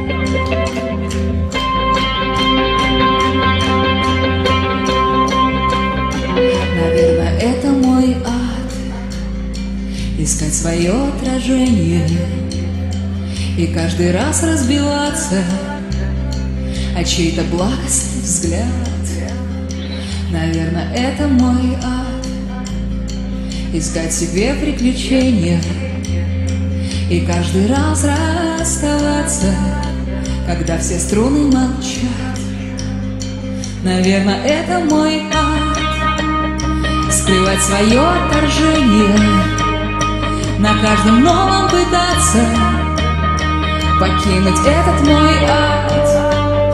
Наверное, это мой ад — искать свое отражение и каждый раз разбиваться о чей-то благостный взгляд. Наверное, это мой ад — искать себе приключения и каждый раз расставаться, когда все струны молчат. Наверное, это мой ад — скрывать свое отторжение, на каждом новом пытаться покинуть этот мой ад.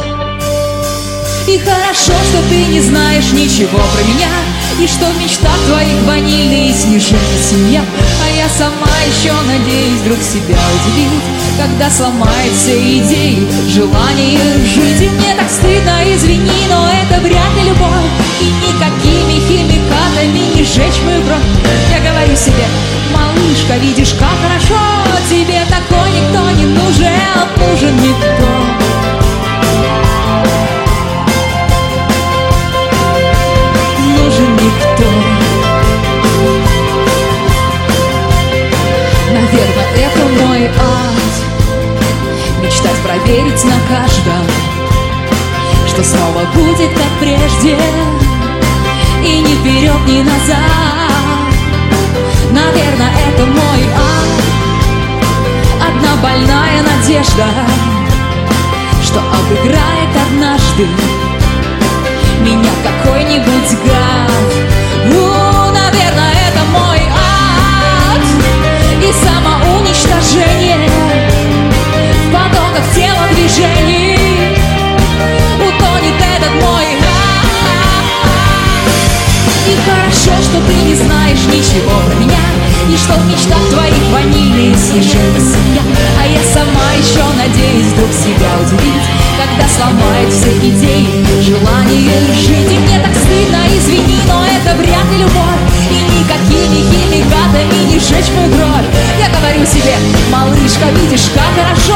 И хорошо, что ты не знаешь ничего про меня, и что в мечтах твоих ванильные снежинки семья. А я сама еще надеюсь вдруг себя удивить, когда сломает все идеи, желание жить. И мне так стыдно, извини, но это вряд ли любовь, и никакими химикатами не сжечь мою кровь. Я говорю себе: малышка, видишь, как хорошо, тебе такой никто не нужен, нужен никто. Никто. Наверное, это мой ад — мечтать проверить на каждом, что снова будет как прежде, и ни вперед, ни назад. Наверное, это мой ад — одна больная надежда, что обыграет однажды меня какой-нибудь гад. Наверное, это мой ад и самоуничтожение в потоках телодвижений утонет этот мой ад. И хорошо, что ты не знаешь ничего про меня, и что в мечтах твоих ванильные снежинки семья. А я сама еще надеюсь вдруг себя удивить, когда сломает все идеи, желание жить. И мне так стыдно, извини, но это вряд ли любовь, и никакими химикатами не сжечь мою кровь. Я говорю себе: малышка, видишь, как хорошо,